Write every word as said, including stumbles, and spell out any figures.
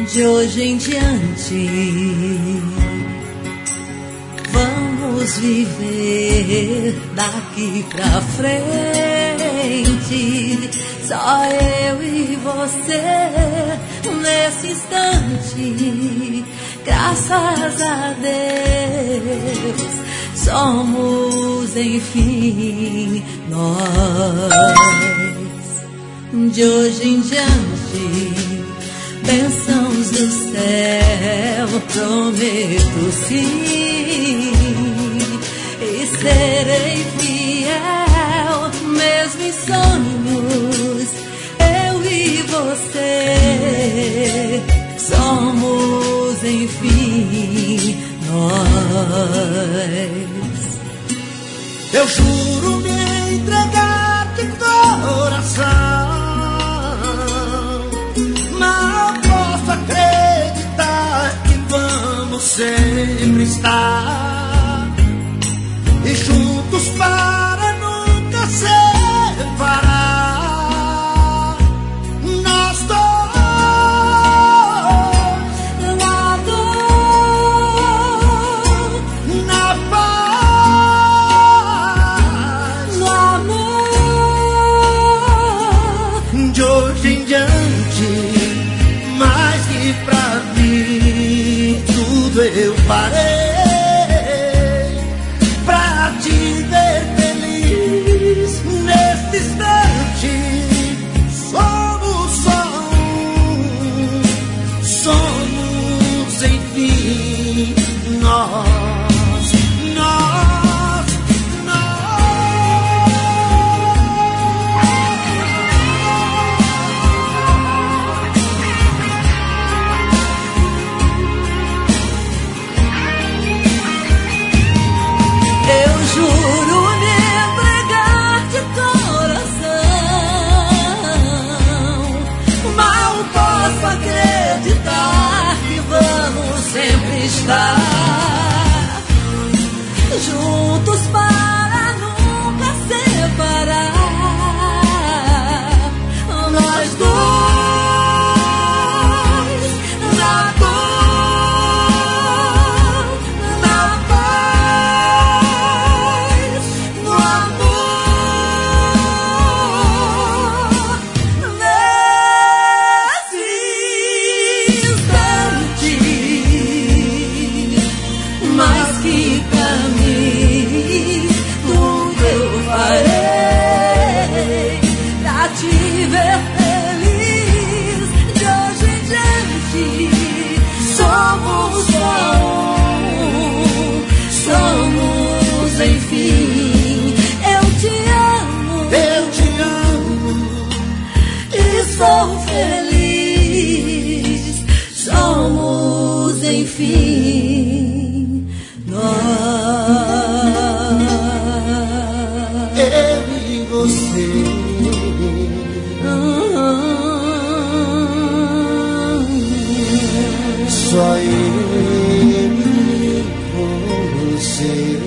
De hoje em diante vamos viver daqui pra frente, só eu e você nesse instante. Graças a Deus somos enfim nós. De hoje em diante, bênçãos do céu, prometo sim, e serei fiel, mesmo em sonhos, eu e você, somos enfim nós. Eu juro me entregar de coração, acreditar que vamos sempre estar e juntos para nunca separar. Nós dois, na dor, na paz, no amor. De hoje em diante, mais que pra mim tudo eu farei pra te ver feliz neste instante. Somos só um, somos enfim nós, nós, sempre estar juntos para nunca separar. Nós dois, na dor, na paz, no amor. Nesse instante, mais que pra mim tudo eu farei pra te ver feliz. De hoje em diante somos só um, somos enfim. Eu te amo, eu te amo e sou feliz. Somos enfim nós, eu e você. Só eu e você.